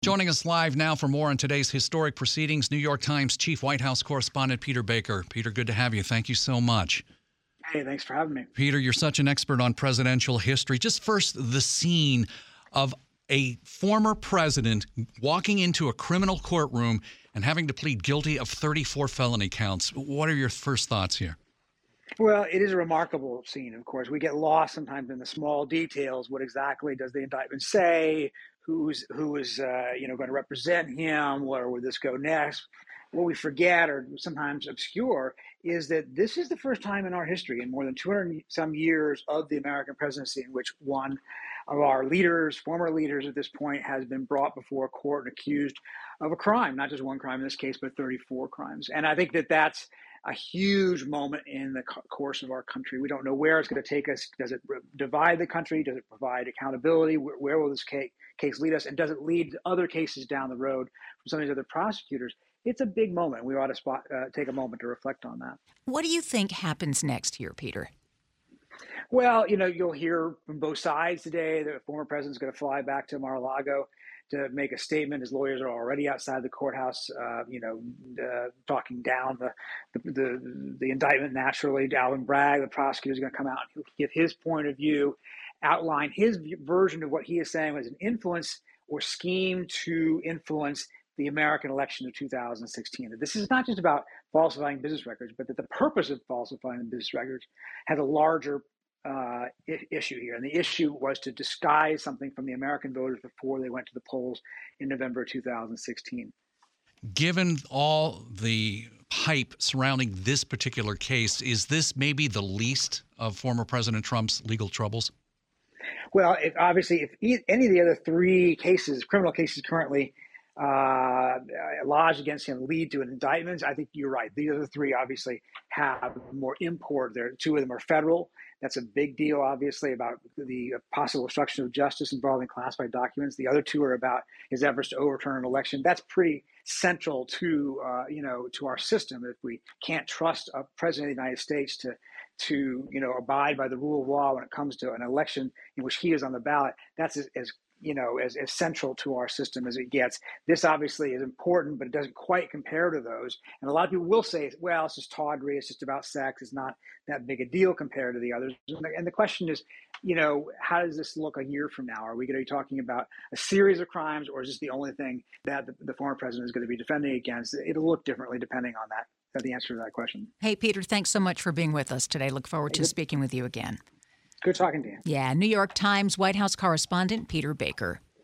Joining us live now for more on today's historic proceedings, New York Times Chief White House Correspondent Peter Baker. Peter, good to have you. Thank you so much. Hey, thanks for having me. Peter, you're such an expert on presidential history. Just first, the scene of a former president walking into a criminal courtroom and having to plead guilty of 34 felony counts. What are your first thoughts here? Well, it is a remarkable scene, of course. We get lost sometimes in the small details. What exactly does the indictment say? Who is going to represent him? Where would this go next? What we forget or sometimes obscure is that this is the first time in our history, in more than 200 some years of the American presidency, in which one of our leaders, former leaders at this point, has been brought before a court and accused of a crime, not just one crime in this case, but 34 crimes. And I think that that's a huge moment in the course of our country. We don't know where it's going to take us. Does it divide the country? Does it provide accountability? Where will this case lead us? And does it lead to other cases down the road from some of these other prosecutors? It's a big moment. We ought to take a moment to reflect on that. What do you think happens next here, Peter? Well, you'll hear from both sides today. The former president's going to fly back to Mar-a-Lago to make a statement. His lawyers are already outside the courthouse, talking down the indictment. Naturally, Alvin Bragg, the prosecutor, is going to come out and give his point of view, outline his version of what he is saying was an influence or scheme to influence the American election of 2016. This is not just about falsifying business records, but that the purpose of falsifying the business records had a larger issue here. And the issue was to disguise something from the American voters before they went to the polls in November 2016. Given all the hype surrounding this particular case, is this maybe the least of former President Trump's legal troubles? Well, if any of the other three cases, criminal cases currently lodged against him lead to an indictment, I think you're right. The other three obviously have more import. Two of them are federal. That's a big deal, obviously, about the possible obstruction of justice involving classified documents. The other two are about his efforts to overturn an election. That's pretty central to our system. If we can't trust a president of the United States to abide by the rule of law when it comes to an election in which he is on the ballot, that's as central to our system as it gets. This obviously is important, but it doesn't quite compare to those. And a lot of people will say, well, it's just tawdry, it's just about sex, it's not that big a deal compared to the others. And the question is, how does this look a year from now? Are we going to be talking about a series of crimes, or is this the only thing that the former president is going to be defending against? It'll look differently depending on the answer to that question. Hey, Peter, thanks so much for being with us today. Look forward to speaking with you again. Good talking to you. Yeah, New York Times White House correspondent Peter Baker.